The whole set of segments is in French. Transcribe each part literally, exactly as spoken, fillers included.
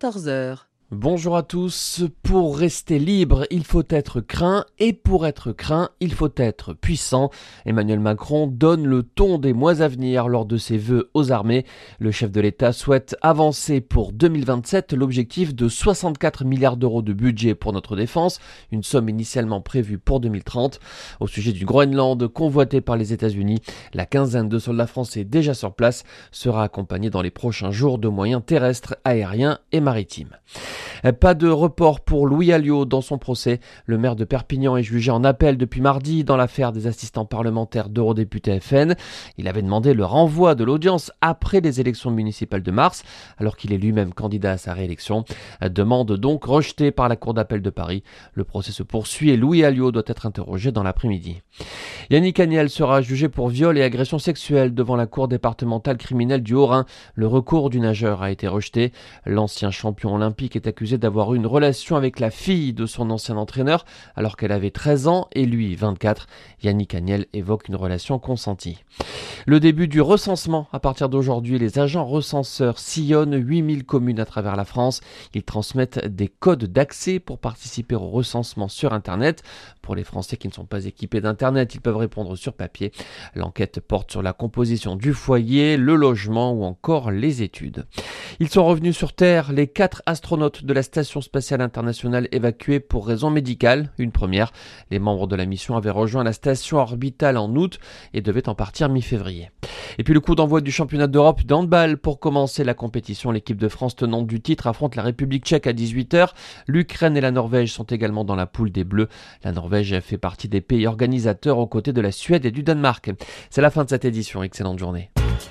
quatorze heures. Bonjour à tous. Pour rester libre, il faut être craint et pour être craint, il faut être puissant. Emmanuel Macron donne le ton des mois à venir lors de ses vœux aux armées. Le chef de l'État souhaite avancer pour deux mille vingt-sept l'objectif de soixante-quatre milliards d'euros de budget pour notre défense, une somme initialement prévue pour deux mille trente. Au sujet du Groenland, convoité par les États-Unis, la quinzaine de soldats français déjà sur place sera accompagnée dans les prochains jours de moyens terrestres, aériens et maritimes. Pas de report pour Louis Alliot dans son procès. Le maire de Perpignan est jugé en appel depuis mardi dans l'affaire des assistants parlementaires d'eurodéputés F N. Il avait demandé le renvoi de l'audience après les élections municipales de mars, alors qu'il est lui-même candidat à sa réélection. Demande donc rejetée par la Cour d'appel de Paris. Le procès se poursuit et Louis Alliot doit être interrogé dans l'après-midi. Yannick Agnel sera jugé pour viol et agression sexuelle devant la Cour départementale criminelle du Haut-Rhin. Le recours du nageur a été rejeté. L'ancien champion olympique est accusé d'avoir eu une relation avec la fille de son ancien entraîneur alors qu'elle avait treize ans et lui vingt-quatre. Yannick Agnel évoque une relation consentie. Le début du recensement. À partir d'aujourd'hui, les agents recenseurs sillonnent huit mille communes à travers la France. Ils transmettent des codes d'accès pour participer au recensement sur Internet. Pour les Français qui ne sont pas équipés d'Internet, ils peuvent répondre sur papier. L'enquête porte sur la composition du foyer, le logement ou encore les études. Ils sont revenus sur Terre, les quatre astronautes de la Station spatiale internationale évacués pour raisons médicales. Une première. Les membres de la mission avaient rejoint la station orbitale en août et devaient en partir mi-février. Et puis le coup d'envoi du championnat d'Europe d'handball. Pour commencer la compétition, l'équipe de France tenante du titre affronte la République tchèque à dix-huit heures. L'Ukraine et la Norvège sont également dans la poule des Bleus. La Norvège fait partie des pays organisateurs aux côtés de la Suède et du Danemark. C'est la fin de cette édition. Excellente journée.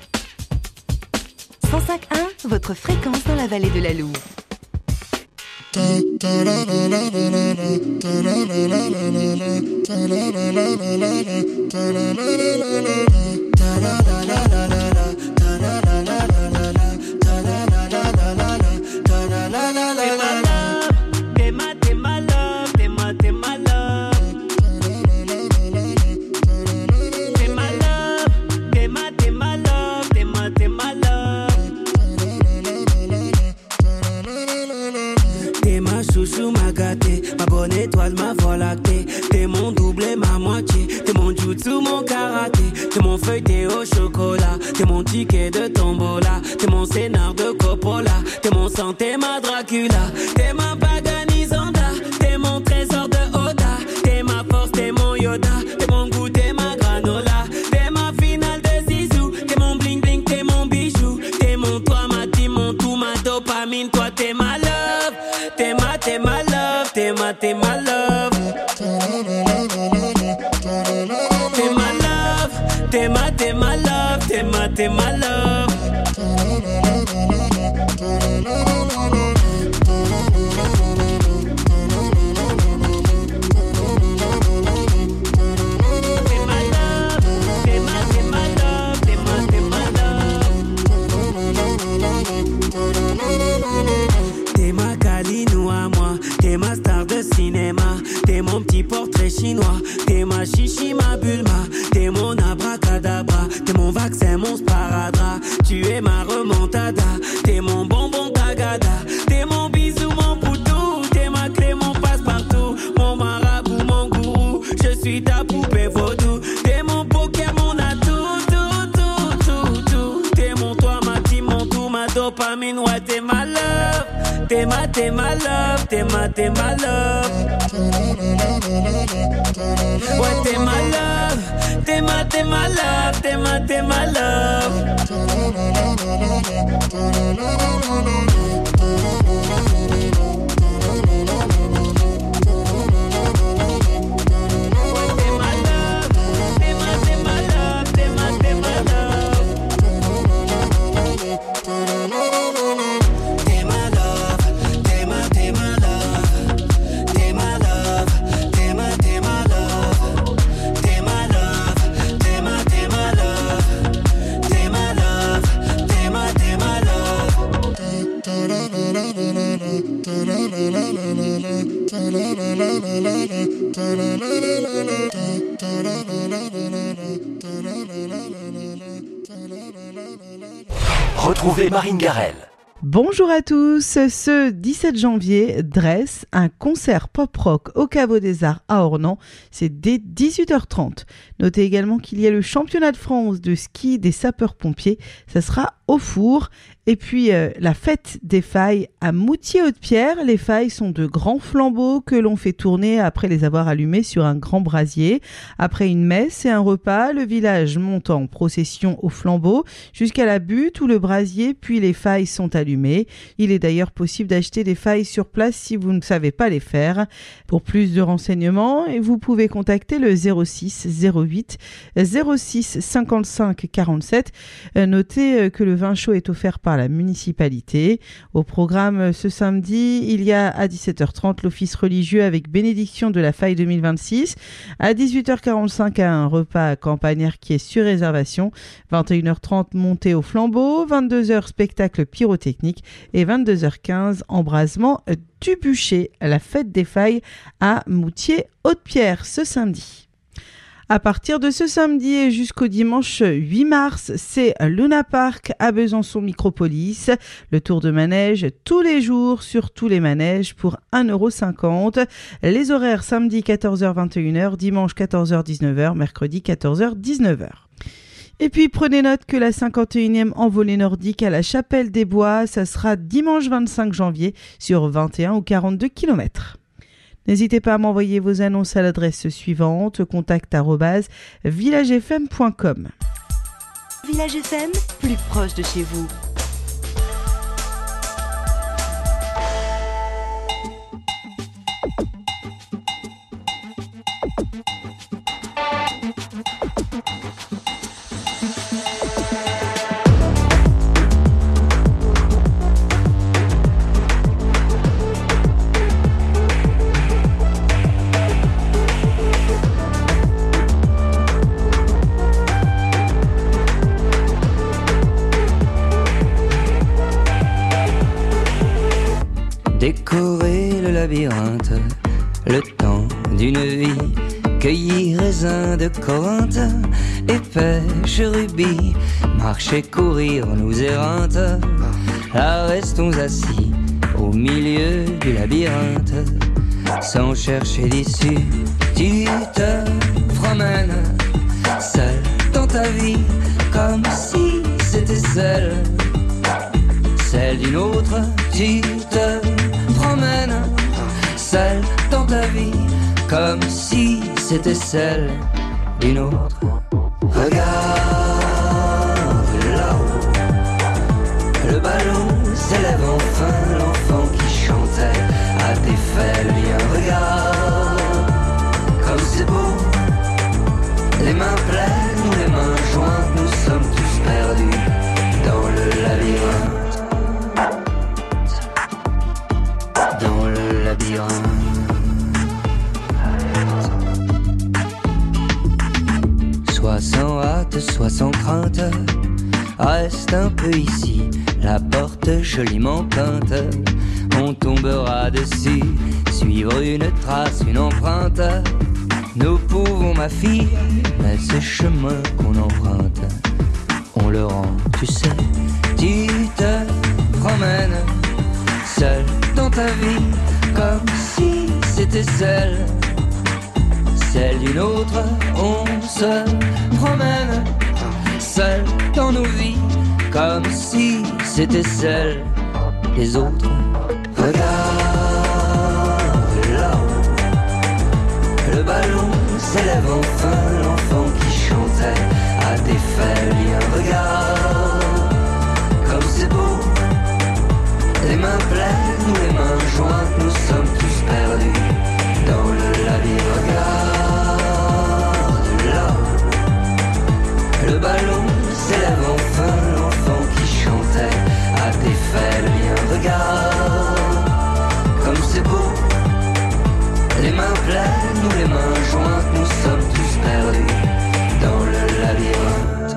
cent cinq virgule un, votre fréquence dans la vallée de la Loue. Ma bonne étoile, ma voie lactée. T'es mon doublé, ma moitié. T'es mon jutsu, mon karaté. T'es mon feuilleté au chocolat. T'es mon ticket de tombola. T'es mon scénar de Coppola. T'es mon sang, t'es ma Dracula. T'es ma Paganisanda. T'es mon trésor de Oda. T'es ma force, t'es mon Yoda. T'es mon goût, t'es ma granola. T'es ma finale de Zizou. T'es mon bling bling, t'es mon bijou. T'es mon toi, ma team, mon tout, ma dopamine. Toi, t'es ma love. T'es ma, t'es ma love. T'es ma, t'es ma love. T'es ma love. T'es ma, t'es ma love. T'es ma, t'es ma love. T'es ma star de cinéma, t'es mon petit portrait chinois, t'es ma chichi, ma bulma, t'es mon abracadabra, t'es mon vaccin, mon sparadrap, tu es ma remontada, t'es mon bonbon tagada, t'es mon bisou, mon poutou, t'es ma clé, mon passe-partout, mon marabout, mon gourou, je suis ta poupée vaudou, t'es mon poker, mon atout, tout, tout, tout, tout, t'es mon toi, ma team, mon tout, ma dopamine, ouais, t'es ma love. T'es ma, t'es ma love, t'es ma, t'es ma love. Ouais, t'es ma love, t'es ma, t'es ma love, t'es ma, t'es ma love. Retrouvez Marine Garel Bonjour à tous, ce dix-sept janvier, Dress, un concert pop-rock au Caveau des Arts à Ornans, c'est dès dix-huit heures trente. Notez également qu'il y a le championnat de France de ski des sapeurs-pompiers, ça sera au Four. Et puis euh, la fête des failles à Moutier-Haute-Pierre. Les failles sont de grands flambeaux que l'on fait tourner après les avoir allumés sur un grand brasier. Après une messe et un repas, le village monte en procession aux flambeaux jusqu'à la butte où le brasier puis les failles sont allumées. Il est d'ailleurs possible d'acheter des failles sur place si vous ne savez pas les faire. Pour plus de renseignements, vous pouvez contacter le zéro six zéro huit zéro six cinquante-cinq quarante-sept. Notez que le vin chaud est offert par la municipalité. Au programme ce samedi, il y a à dix-sept heures trente l'office religieux avec bénédiction de la faille deux mille vingt-six. À dix-huit heures quarante-cinq, un repas campagnard qui est sur réservation. vingt et une heures trente, montée au flambeau. vingt-deux heures, spectacle pyrotechnique. Et vingt-deux heures quinze, embrasement du bûcher. La fête des failles à Moutier-Haute-Pierre ce samedi. À partir de ce samedi et jusqu'au dimanche huit mars, c'est Luna Park à Besançon Micropolis. Le tour de manège tous les jours sur tous les manèges pour un euro cinquante. Les horaires samedi quatorze heures vingt et une heures, dimanche quatorze heures dix-neuf heures, mercredi quatorze heures dix-neuf heures. Et puis prenez note que la cinquante et unième envolée nordique à la Chapelle des Bois, ça sera dimanche vingt-cinq janvier sur vingt et un ou quarante-deux kilomètres. N'hésitez pas à m'envoyer vos annonces à l'adresse suivante, contact arobase village f m point com. Village F M, plus proche de chez vous. Décorer le labyrinthe, le temps d'une vie, cueillir raisins de Corinthe et pêche rubis, marcher, courir, nous éreintes, là restons assis au milieu du labyrinthe, sans chercher d'issue. Tu te promènes seul dans ta vie, comme si c'était celle, celle d'une autre. Tu te promènes seul dans ta vie, comme si c'était celle d'une autre. Regarde là-haut, le ballon s'élève enfin, l'enfant qui chantait a défait le lien. Regarde comme c'est beau, les mains pleines ou les mains jointes, nous sommes tous perdus dans le labyrinthe. Dans le labyrinthe. Soit sans hâte, soit sans crainte, reste un peu ici, la porte joliment peinte. On tombera dessus, suivre une trace, une empreinte. Nous pouvons, ma fille, mais ce chemin qu'on emprunte, on le rend, tu sais. Tu te promènes seul dans ta vie, comme si c'était celle, celle d'une autre. On se promène seul dans nos vies, comme si c'était celle des autres. Regarde là-haut, le ballon s'élève enfin, l'enfant qui chantait a défait le lien. Regarde comme c'est beau, les mains pleines ou les mains jointes, nous sommes tous perdus dans le labyrinthe. Regarde là, le ballon s'élève enfin, l'enfant qui chantait a défait le lien. Regarde comme c'est beau, les mains pleines ou les mains jointes, nous sommes tous perdus dans le labyrinthe.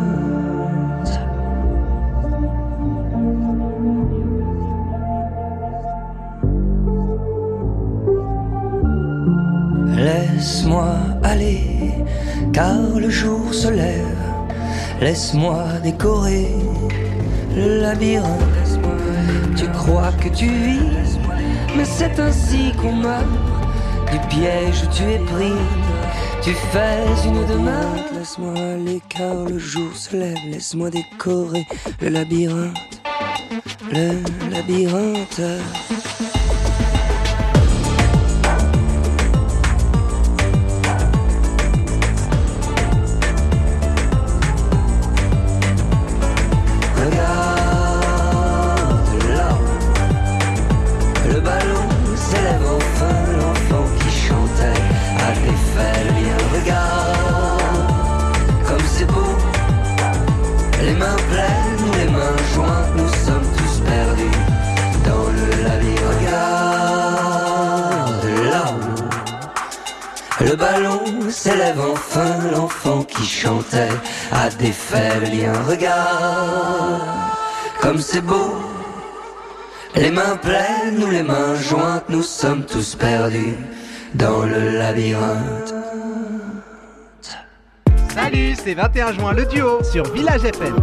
Laisse-moi aller, car le jour se lève. Laisse-moi décorer le labyrinthe. crois que tu vises, mais c'est ainsi qu'on meurt du piège où tu es pris. Tu fais une demande, laisse-moi à l'écart, le jour se lève, laisse-moi décorer le labyrinthe, le labyrinthe. Le ballon s'élève enfin, l'enfant qui chantait a défait le lien. Regarde comme c'est beau, les mains pleines ou les mains jointes, nous sommes tous perdus dans le labyrinthe. Salut, c'est vingt et un juin, le duo sur Village F M.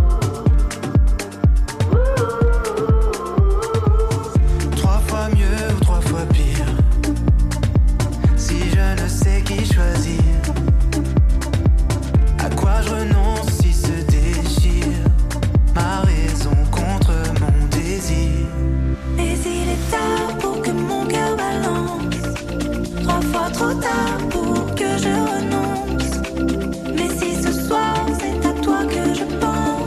Trois fois mieux ou trois fois pire, si je ne sais qui choisir, à quoi je renonce si se déchire ma raison contre mon désir. Mais il est tard pour que mon cœur balance, trois fois trop tard pour que je renonce. Mais si ce soir c'est à toi que je pense,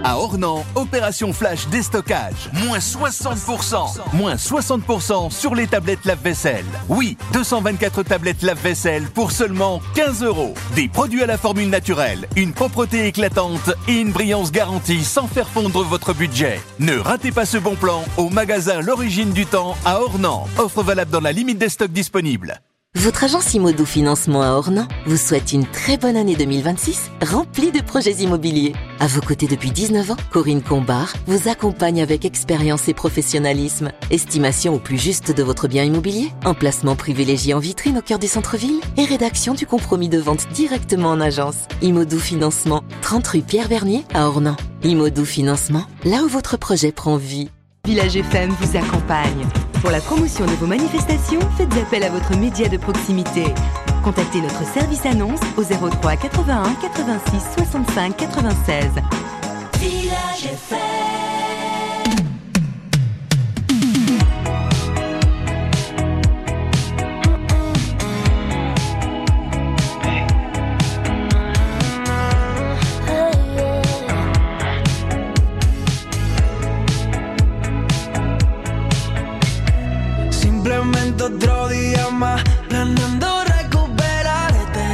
À Ornans, opération flash déstockage. Moins soixante pour cent. Moins soixante pour cent sur les tablettes lave-vaisselle. Oui, deux cent vingt-quatre tablettes lave-vaisselle pour seulement quinze euros. Des produits à la formule naturelle, une propreté éclatante et une brillance garantie sans faire fondre votre budget. Ne ratez pas ce bon plan au magasin L'Origine du Temps à Ornans. Offre valable dans la limite des stocks disponibles. Votre agence Imodou Financement à Ornans vous souhaite une très bonne année deux mille vingt-six, remplie de projets immobiliers. À vos côtés depuis dix-neuf ans, Corinne Combard vous accompagne avec expérience et professionnalisme. Estimation au plus juste de votre bien immobilier, emplacement privilégié en vitrine au cœur du centre-ville et rédaction du compromis de vente directement en agence. Imodou Financement, trente rue Pierre Bernier à Ornans. Imodou Financement, là où votre projet prend vie. Village F M vous accompagne. Pour la promotion de vos manifestations, faites appel à votre média de proximité. Contactez notre service annonce au zéro trois quatre-vingt-un quatre-vingt-six soixante-cinq quatre-vingt-seize. Village F M. Otro día más planeando recuperarte.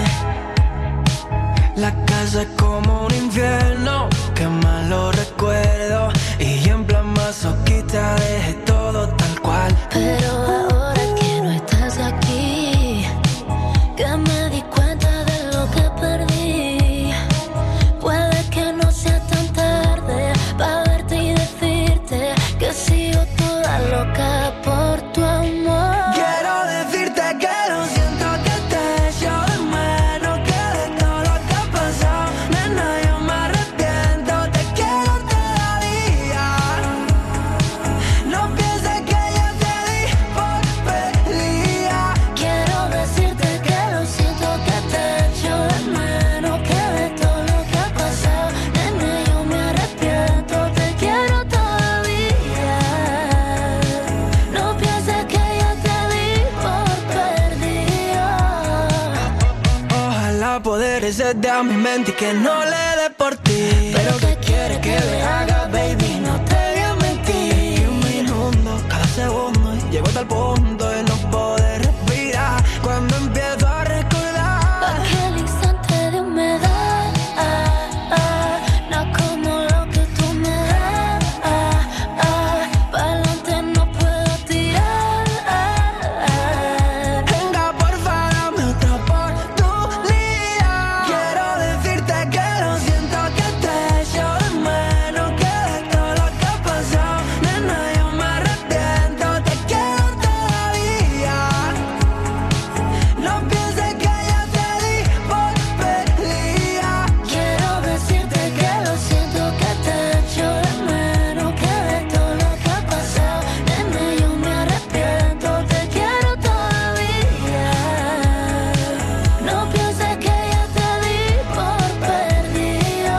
La casa es como un infierno, qué malo recuerdo. Y en plan masoquista dejé todo tal cual. Pero ahora que no estás aquí, que me di cuenta de lo que perdí. Puede que no sea tan tarde para verte y decirte que sigo toda loca por tu amor. De a mi mente y que no le dé por ti. Pero ¿qué quieres que le haga, baby? No te voy a mentir. Un minuto, cada segundo, y llego a tal punto de no poder respirar. Cuando empiezo a recordar aquel instante de humedad, ah, ah, no como lo que tú me das, ah, ah, pa'lante no puedo tirar, ah, ah. Venga, porfa, dame otra oportunidad. Quiero decirte que lo siento, que te echo de menos, que de todo lo que ha pasado, nena, yo me arrepiento, te quiero todavía. No pienses que ya te di por perdida. Quiero decirte que lo siento, que te echo de menos, que de todo lo que ha pasado, nena, yo me arrepiento, te quiero todavía. No pienses que ya te di por perdida.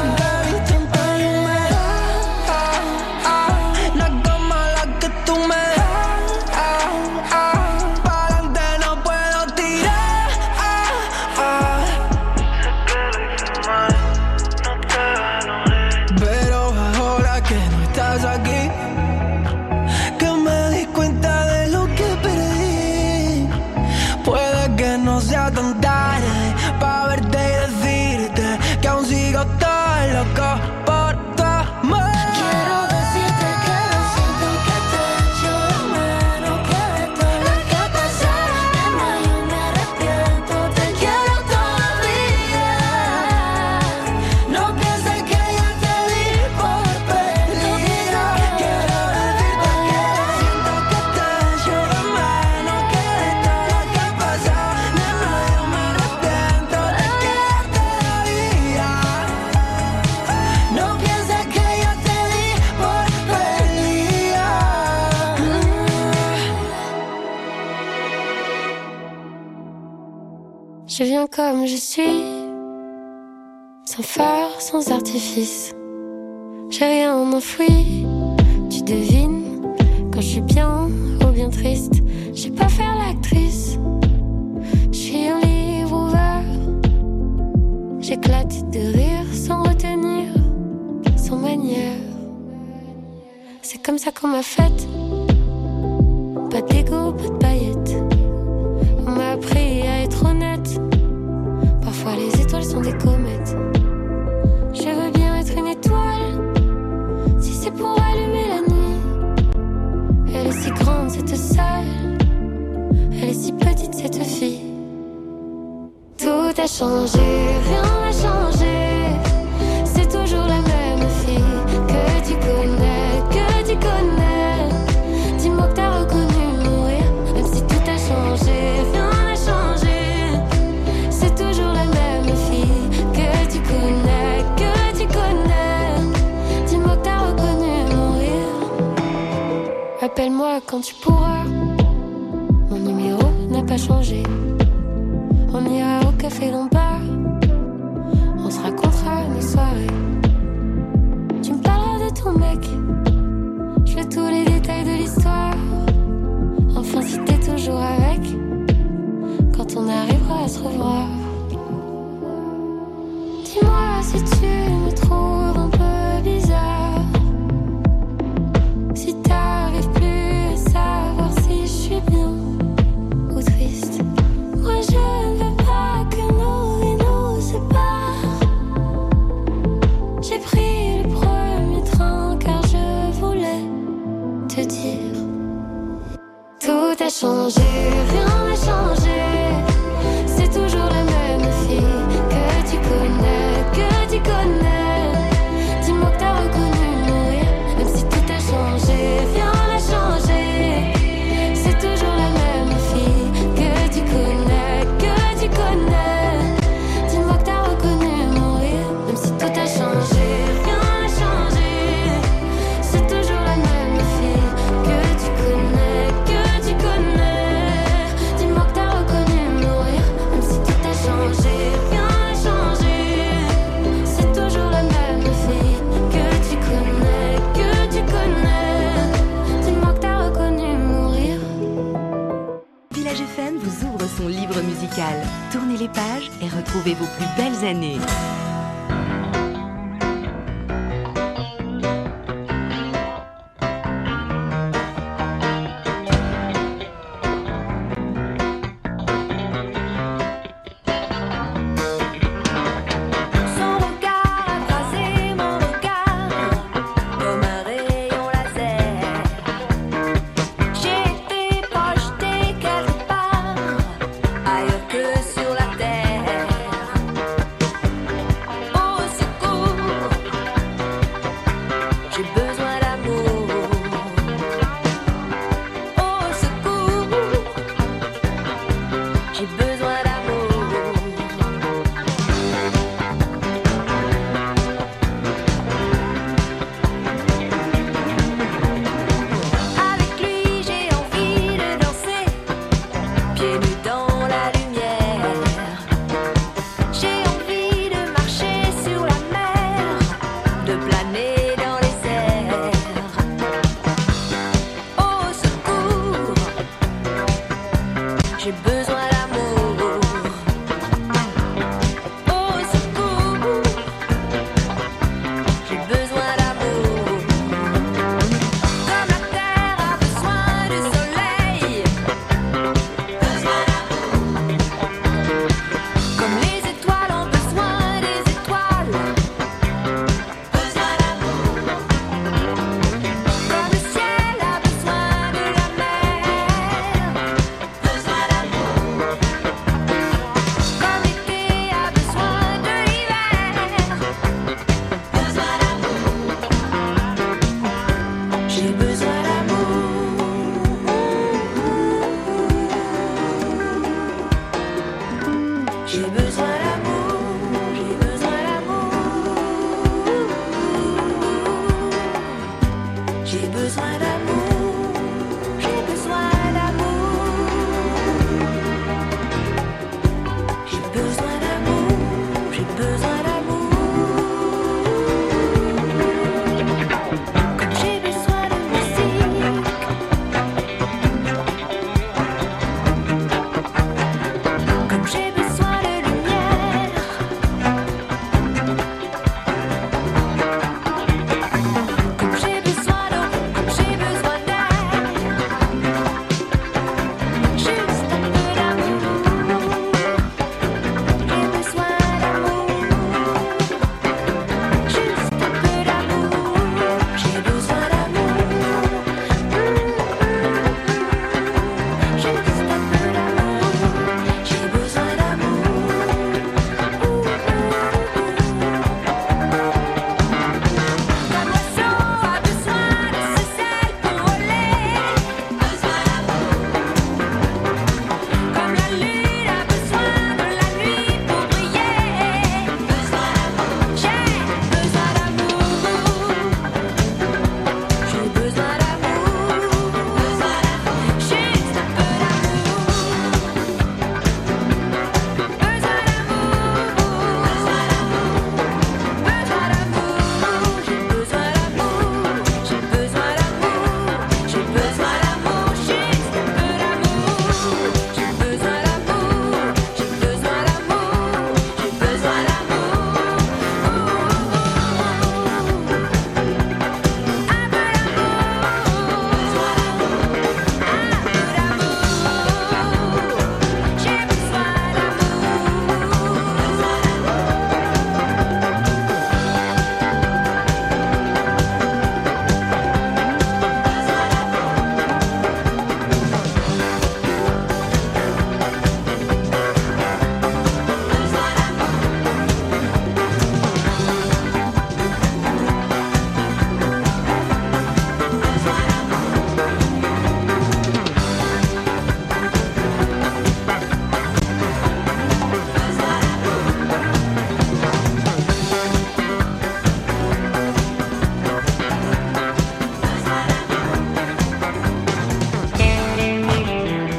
No es como la que tú me das, pa'lante no puedo tirar. Pero ahora que no estás aquí, que me di cuenta de lo que perdí. Puede que no sea tan tarde pa' verte y decirte que aún sigo todo loco por tu amor. Quiero decirte que lo siento, que te echo de menos, que de todo lo que ha pasado, nena, yo me arrepiento, te quiero todavía. No pienses que ya te di por perdida. Quiero decirte que lo siento, que te echo de menos, que de todo lo que ha pasado, nena, yo me arrepiento, te quiero todavía. No pienses que ya te di por perdida. Je viens comme je suis, sans phare, sans artifice. J'ai rien enfoui, tu devines quand je suis bien ou bien triste. Je sais pas faire l'actrice, je suis un livre ouvert. J'éclate de rire sans retenir. sans manière. C'est comme ça qu'on m'a faite. Pas d'ego, pas de paillettes. On m'a appris à être honnête. Parfois les étoiles sont des comètes. Je veux bien être une étoile, si c'est pour allumer la nuit. Elle est si grande cette salle, elle est si petite cette fille. Tout a changé, rien n'a changé. C'est toujours la même fille que tu connais, que tu connais. Dis-moi que t'as reconnu mourir, même si tout a changé, rien n'a changé. C'est toujours la même fille que tu connais, que tu connais. Dis-moi que t'as reconnu mourir. Appelle-moi quand tu pourras. Mon numéro n'a pas changé. On ira au café Lombard. On se racontera nos soirées. Tu me parleras de ton mec. Je veux tous les détails de l'histoire. Enfin si t'es toujours avec, quand on arrivera à se revoir. Dis-moi si tu me trouves un peu bizarre, si t'arrives plus à savoir si je suis bien ou triste. Moi je ne veux pas que nos vies nous séparent. J'ai pris le premier train car je voulais te dire. Tout a changé, rien n'a changé. C'est toujours la même fille que tu connais, que tu connais. Dis-moi que t'as reconnu mourir, même si tout a changé, rien n'a changé. C'est toujours la même fille que tu connais, que tu connais. Dis-moi que t'as reconnu mourir, même si tout a changé, rien n'a changé. C'est toujours la même fille que tu connais, que tu connais. Dis-moi que t'as reconnu mourir, même si tout a changé, rien n'a changé. C'est toujours la même fille que tu connais, que tu connais. Dis-moi que t'as reconnu mourir. Village F M vous ouvre son livre musical. Tournez les pages et retrouvez vos plus belles années. Son regard a croisé mon regard comme un rayon laser. J'ai été projetée quelque part ailleurs que sur la terre. Au secours, j'ai besoin d'amour. Au secours, j'ai besoin d'amour. Avec lui, j'ai envie de danser, pieds nus dans la lumière. J'ai envie de marcher sur la mer, de planer dans les airs. Au secours, j'ai besoin d'amour. Au secours, j'ai besoin d'amour. Comme la terre a besoin du soleil, besoin d'amour. Comme les étoiles ont besoin des étoiles, besoin d'amour. Comme le ciel a besoin de la mer, besoin d'amour. Comme l'été a besoin de l'hiver, besoin d'amour. J'ai besoin d'amour. J'ai besoin d'amour, j'ai besoin d'amour. J'ai besoin d'amour, j'ai besoin d'amour. J'ai besoin d'amour, j'ai besoin d'amour. Comme j'ai besoin de musique, comme j'ai besoin de lumière.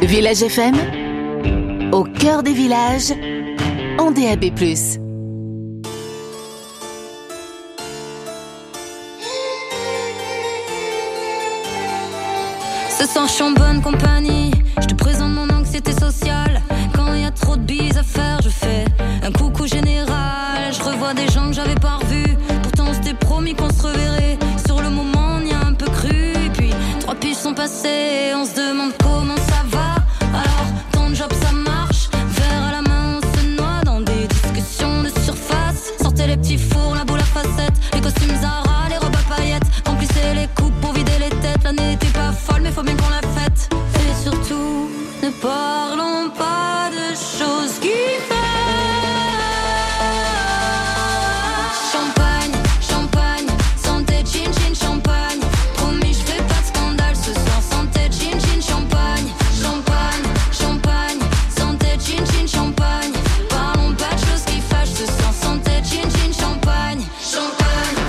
Village F M, au cœur des villages, en D A B plus. Ce soir je suis en bonne compagnie, je te présente mon anxiété sociale. Quand il y a trop de bises à faire, je fais un coucou général. Je revois des gens que j'avais pas revus, pourtant on s'était promis qu'on se reverrait. Sur le moment on y a un peu cru, et puis trois piges sont passées, on se demande comment ça va. Alors ton job ça marche, verre à la main on se noie dans des discussions de surface. Sortez les petits fours, la boule à facettes, les costumes Zara, les robes à paillettes. Remplissez les coupes pour vider les têtes, l'année n'était pas folle mais faut bien qu'on la fête. Et surtout, ne parlons pas de choses qui fâchent. Champagne, champagne, santé, chin chin, champagne. Promis, je fais pas de scandale ce soir, santé, chin chin, champagne. Champagne, champagne, santé, chin chin, champagne. Parlons pas de choses qui fâchent ce soir, santé, chin chin, champagne. Champagne.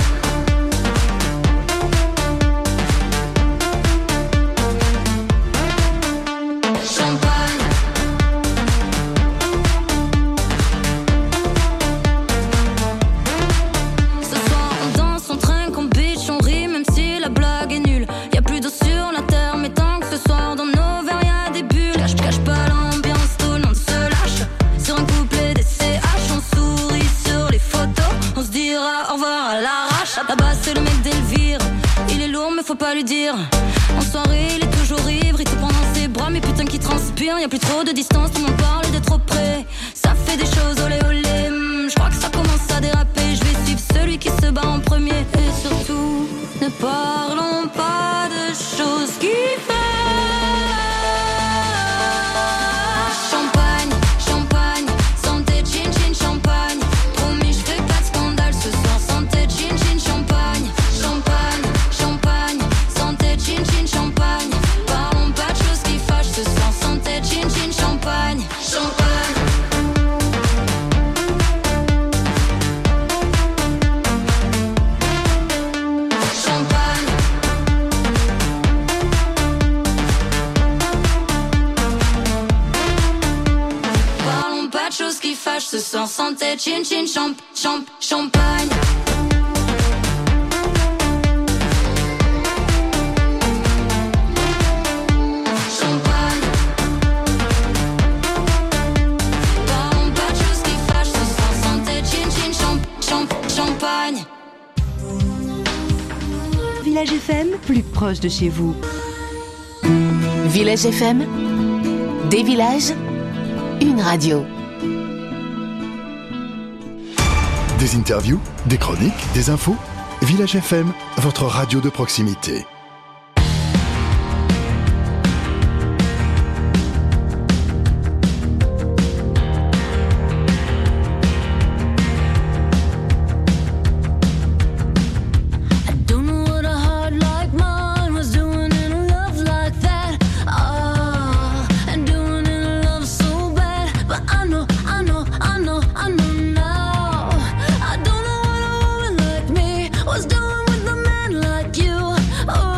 Faut pas lui dire. En soirée, il est toujours ivre, il te prend dans ses bras, mais putain qui transpire. Y'a plus trop de distance, tout le monde parle de trop près. Ça fait des choses, olé olé. Je crois que ça commence à déraper. Je vais suivre celui qui se bat en premier. Et surtout, ne parlons pas de choses qui fâchent. Champagne, champagne, santé, chin chin, champagne. Promis, je fais pas de scandale ce soir, santé, chin chin, champagne. Champagne, champagne, santé, chin chin, champagne. Parlons pas de choses qui fâchent ce soir, santé, chin chin, champagne. Champagne. Champagne. Parlons pas de choses qui fâchent ce soir, santé, chin chin, champ, champ, champagne. Champagne. Village F M, plus proche de chez vous. Village F M, des villages, une radio. Des interviews, des chroniques, des infos. Village F M, votre radio de proximité. Was doing with a man like you. Oh,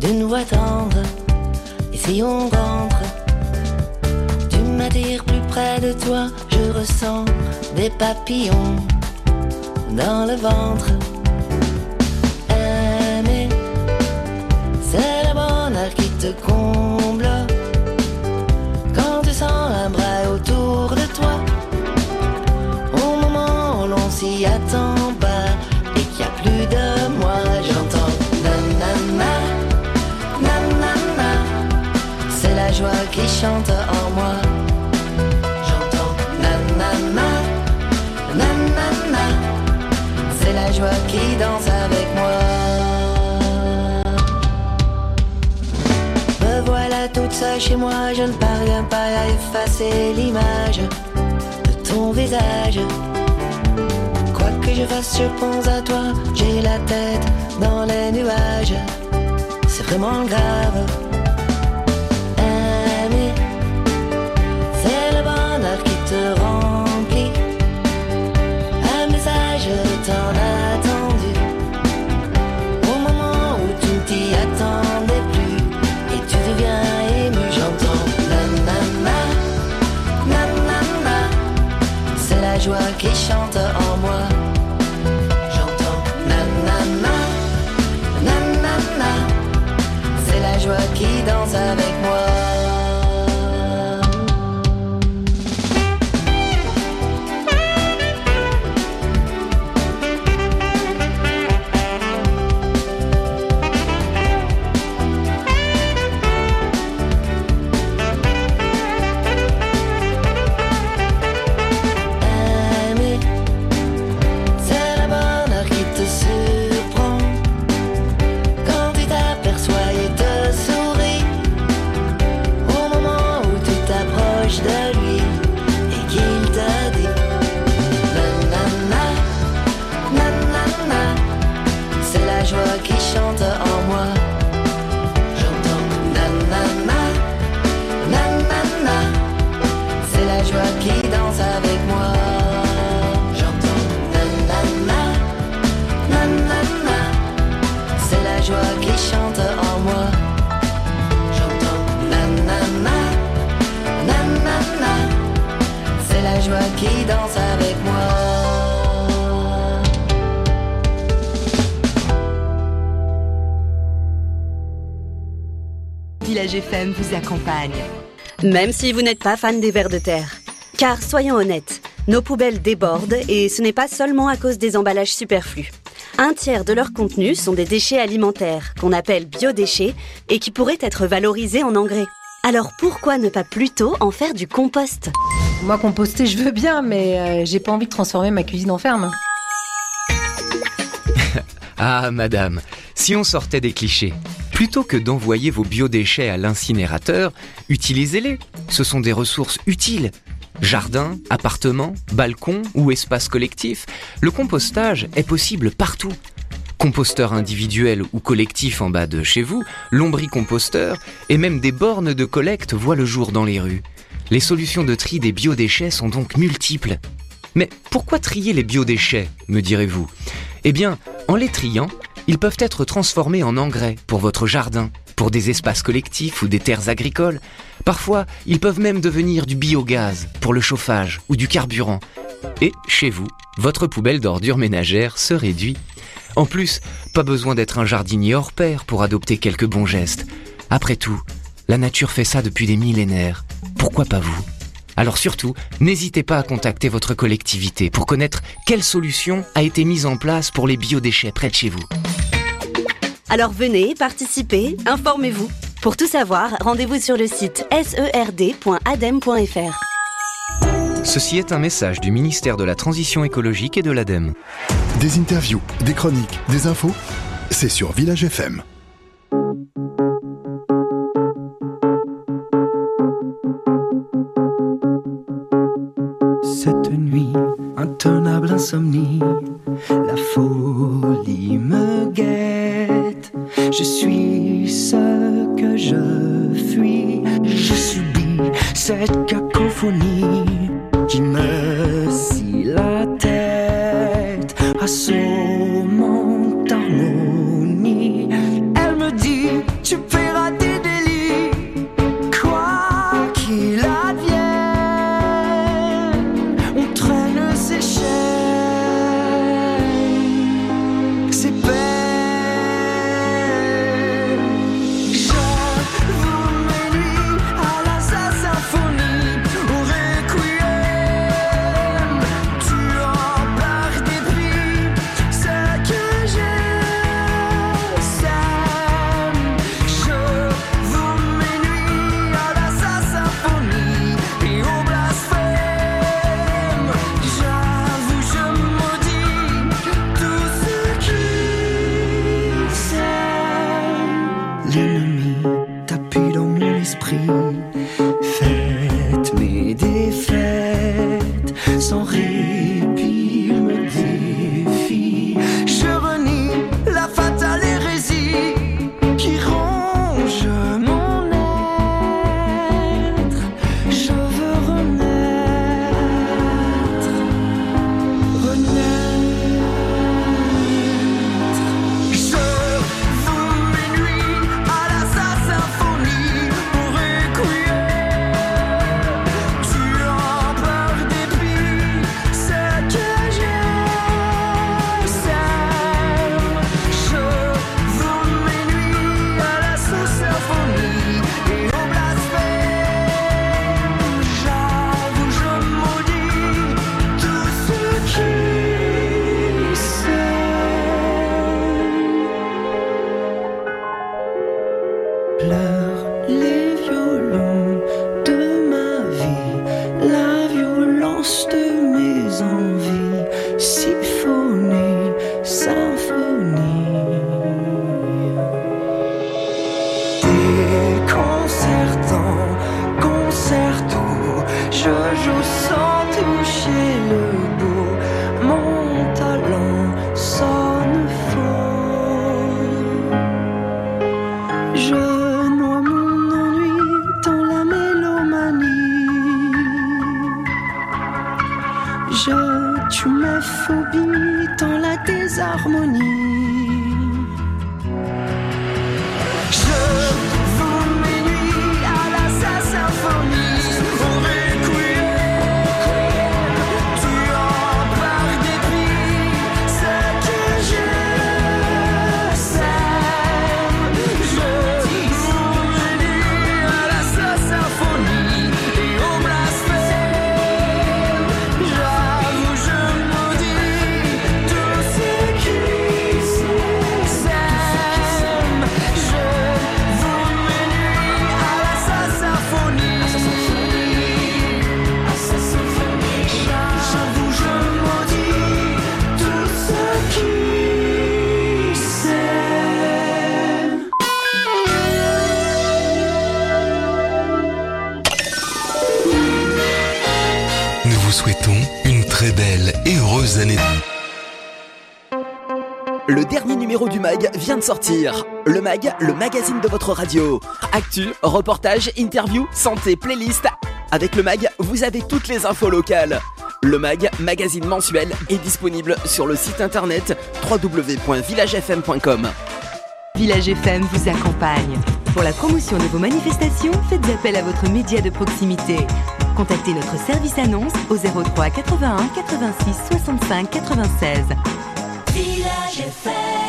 d'une voix tendre. Essayons d'entrer. Tu m'attires plus près de toi. Je ressens des papillons dans le ventre. Aimer, c'est le bonheur qui te comble. Quand tu sens un bras autour de toi, au moment où l'on s'y attend pas et qu'il n'y a plus de moi, j'entends nanana, nanana. C'est la joie qui chante en moi. J'entends nanana, nanana. C'est la joie qui danse avec moi. Me voilà toute seule chez moi, je ne parviens pas à effacer l'image de ton visage. Quoi que je fasse, je pense à toi, j'ai la tête dans les nuages. C'est vraiment grave. Aimer, c'est le bonheur qui te remplit. Un message tant attendu, au moment où tu ne t'y attendais plus et tu deviens ému. J'entends nanana, nanana. C'est la joie qui chante en moi. J'entends nanana, nanana. C'est la joie qui danse avec moi. Qui danse avec moi. Village F M vous accompagne. Même si vous n'êtes pas fan des vers de terre. Car soyons honnêtes, nos poubelles débordent et ce n'est pas seulement à cause des emballages superflus. Un tiers de leur contenu sont des déchets alimentaires, qu'on appelle biodéchets, et qui pourraient être valorisés en engrais. Alors pourquoi ne pas plutôt en faire du compost ? Moi, composter, je veux bien, mais euh, j'ai pas envie de transformer ma cuisine en ferme. Ah, madame, si on sortait des clichés, plutôt que d'envoyer vos biodéchets à l'incinérateur, utilisez-les. Ce sont des ressources utiles. Jardin, appartement, balcon ou espace collectif, le compostage est possible partout. Composteur individuel ou collectif en bas de chez vous, lombricomposteur et même des bornes de collecte voient le jour dans les rues. Les solutions de tri des biodéchets sont donc multiples. Mais pourquoi trier les biodéchets, me direz-vous ? Eh bien, en les triant, ils peuvent être transformés en engrais pour votre jardin, pour des espaces collectifs ou des terres agricoles. Parfois, ils peuvent même devenir du biogaz pour le chauffage ou du carburant. Et chez vous, votre poubelle d'ordures ménagères se réduit. En plus, pas besoin d'être un jardinier hors pair pour adopter quelques bons gestes. Après tout, la nature fait ça depuis des millénaires. Pourquoi pas vous ? Alors surtout, n'hésitez pas à contacter votre collectivité pour connaître quelle solution a été mise en place pour les biodéchets près de chez vous. Alors venez, participez, informez-vous. Pour tout savoir, rendez-vous sur le site s e r d point a d e m point f r. Ceci est un message du ministère de la Transition écologique et de l'A D E M. Des interviews, des chroniques, des infos, c'est sur Village F M. Cette nuit, intenable insomnie, la folie me guette. Je suis ce que je fuis, je subis cette cacophonie qui me scie la tête, assommante harmonie. Elle me dit, tu l'ennemi t'appuie dans mon esprit. Faites mes défaites sans répit me défie. Je renie la fatale hérésie qui ronge mon être. Je veux renaître, renaître. Je veux mes nuits à la sa symphonie pour requiem. Tu en par dépit ce que j'aime. Je veux mes nuits à la sauce symphonie et au blasphème. J'avoue, je maudis tout ce qui pleurent les violons de ma vie, la violence de mes envies, symphonie, symphonie. Déconcertant, concerto, je joue sans toucher le bout, mon talent sonne faux. Je noie mon ennui dans la mélomanie. Je tue mes phobies dans la désharmonie. Je veux mes nuits à la sa symphonie pour requiem. Tu en par dépit ce que je sème. Je veux mes nuits à la sa symphonie et au blasphème. J'avoue, je maudis tout ce qui s'aime. Je veux mes nuits à la sa symphonie. J'avoue, je maudis tout ce qui s'aime. Nous vous souhaitons une très belle et heureuse année. Le dernier numéro du mag vient de sortir. Le mag, le magazine de votre radio. Actu, reportage, interview, santé, playlist. Avec le mag, vous avez toutes les infos locales. Le mag, magazine mensuel, est disponible sur le site internet w w w point village f m point com. Village F M vous accompagne. Pour la promotion de vos manifestations, faites appel à votre média de proximité. Contactez notre service annonce au zéro trois quatre-vingt-un quatre-vingt-six soixante-cinq quatre-vingt-seize. Village F M.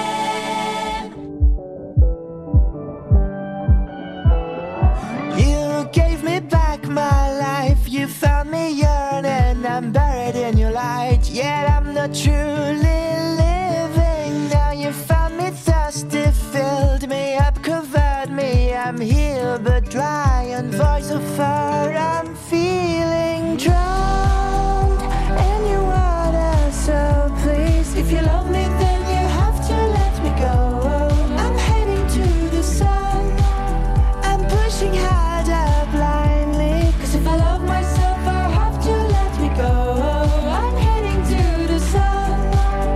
You gave me back my life. You found me yearning. I'm buried in your light. Yet I'm not truly living. Now you found me thirsty, filled me up, covered me. I'm here but dry and voice of fire. I'm feeling drowned in your water. So please, if you love me, then you have to let me go. I'm heading to the sun. I'm pushing harder blindly. Cause if I love myself, I have to let me go. I'm heading to the sun.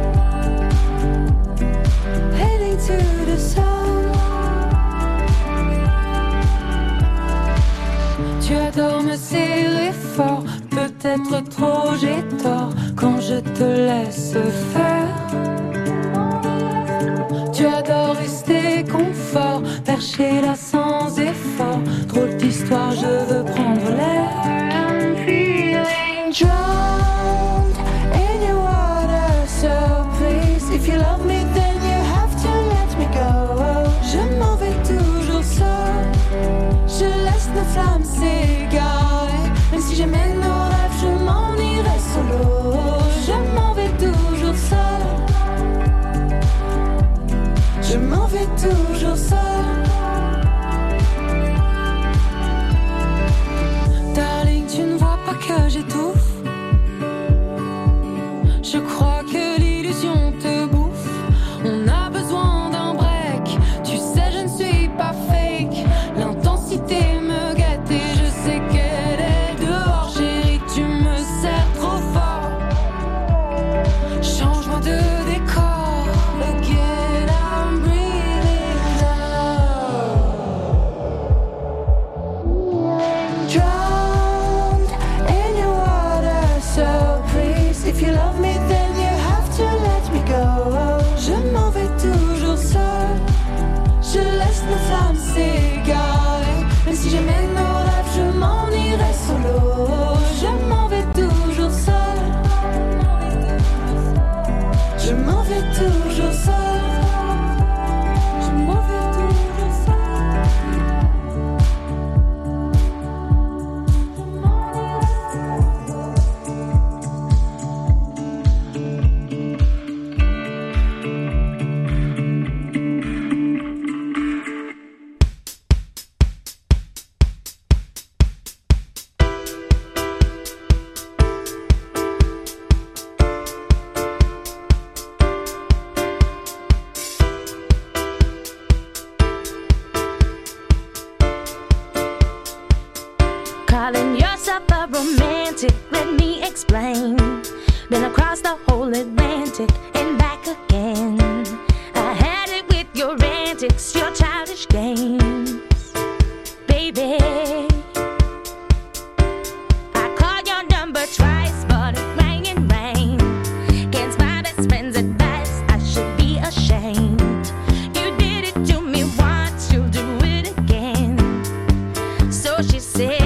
Heading to the sun. Tu adores me serrer fort. Peut-être trop j'ai tort quand je te laisse faire. Tu adores rester confort, perché là sans effort. Drôle d'histoire, je veux prendre l'air. I'm feeling drowned in your water. So please, if you love me, then you have to let me go. Je m'en vais toujours seul. Je laisse nos flammes s'égarer. Même si j'aimais nos rêves, je m'en irai solo. Je m'en vais toujours seul. Je m'en vais toujours seul. Calling yourself a romantic, let me explain. Been across the whole Atlantic and back again. I had it with your antics, your childish games, baby. I called your number twice, but it rang and rang. Against my best friend's advice, I should be ashamed. You did it to me once, you'll do it again. So she said,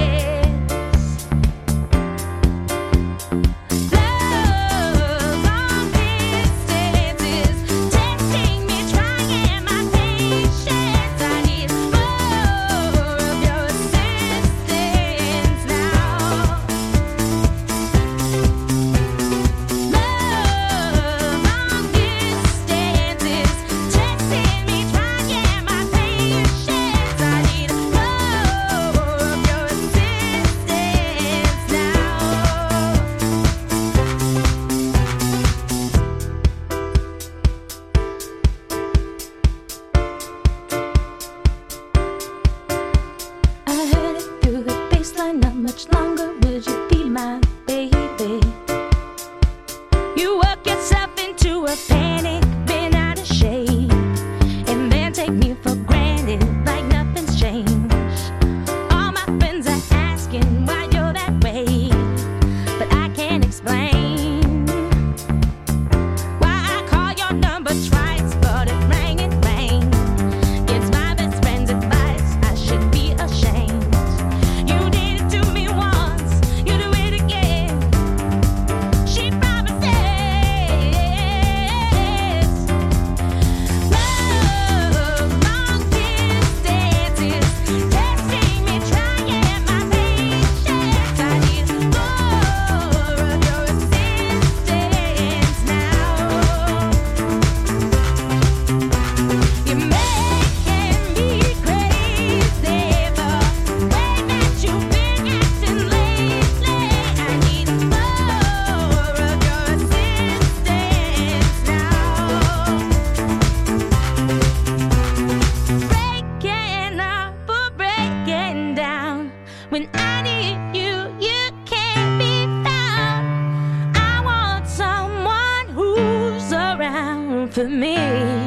for me.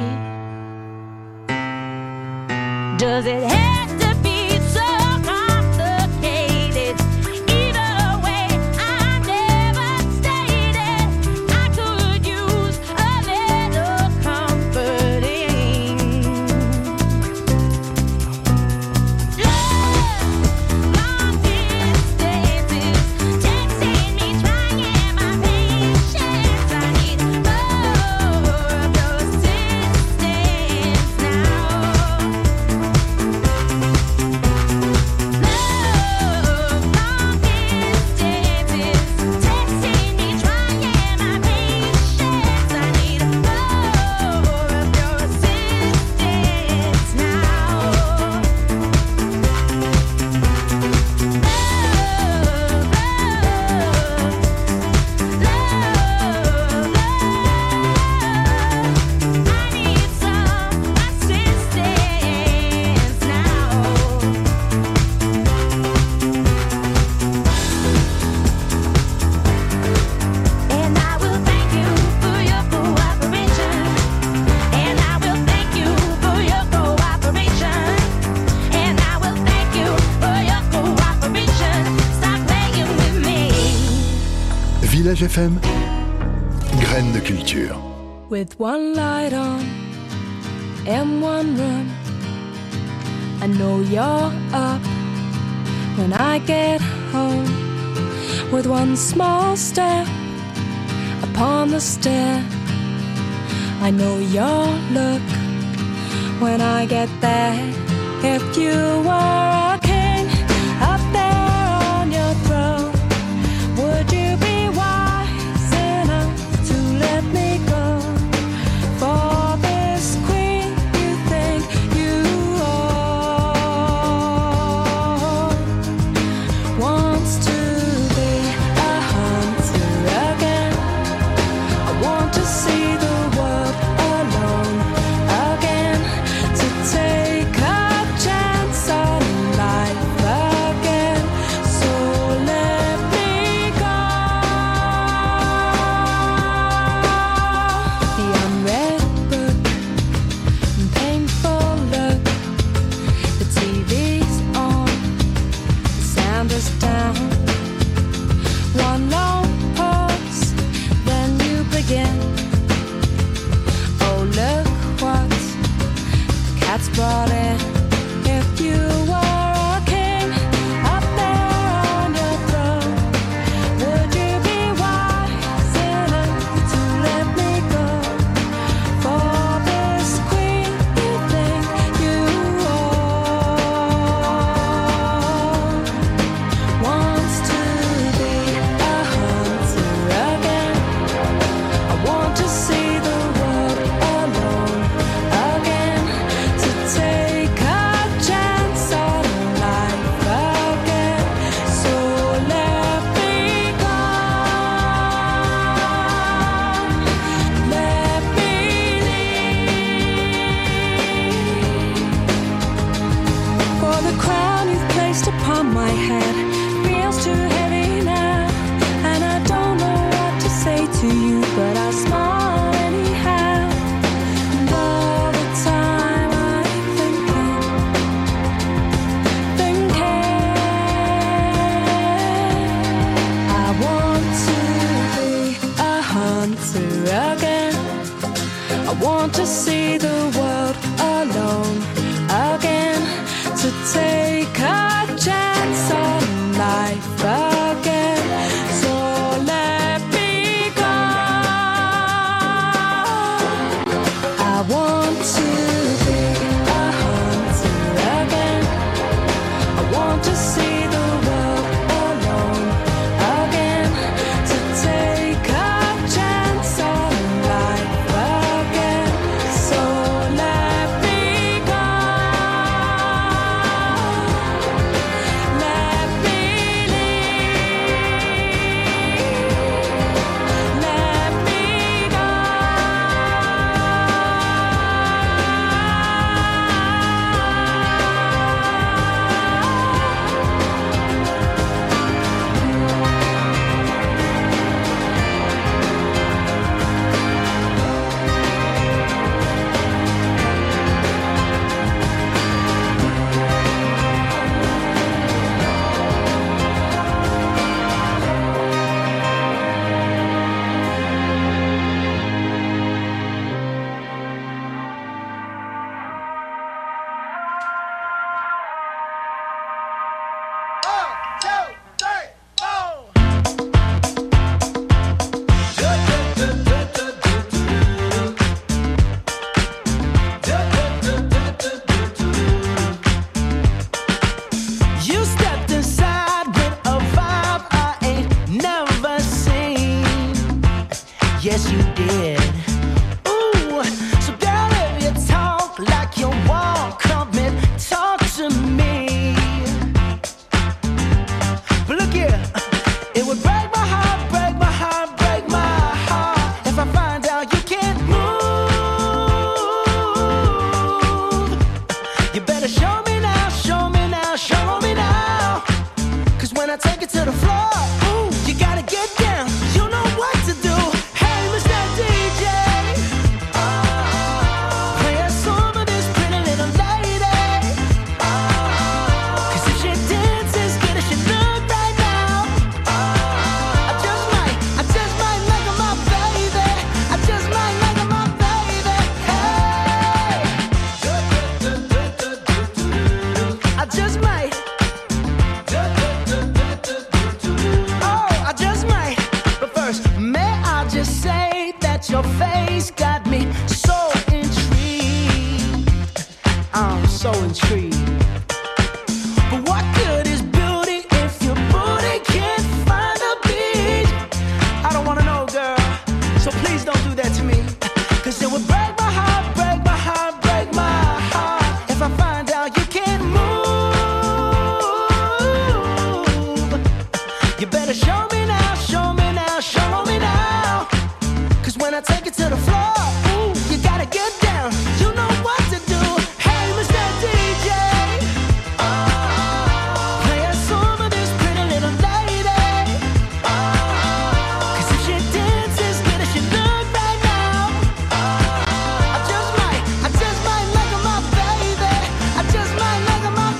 Does it have to be so complicated? Either way, I never stated I could use a little comforting. Love, long distances, texting me, trying my patience. I need more of your assistance now. Village F M, graines de culture. With one light on and one room, I know you're up when I get home. With one small step upon the stair, I know your look when I get there. If you were a king up there on your throne, would you be wise enough to let me go for this queen you think you own? Wants to be a hunter again. I want to see the world alone again, to take a chance head feels too heavy now, and I don't know what to say to you, but I smile anyhow. And all the time I'm thinking, thinking I want to be a hunter again. I want to see the world alone again, to take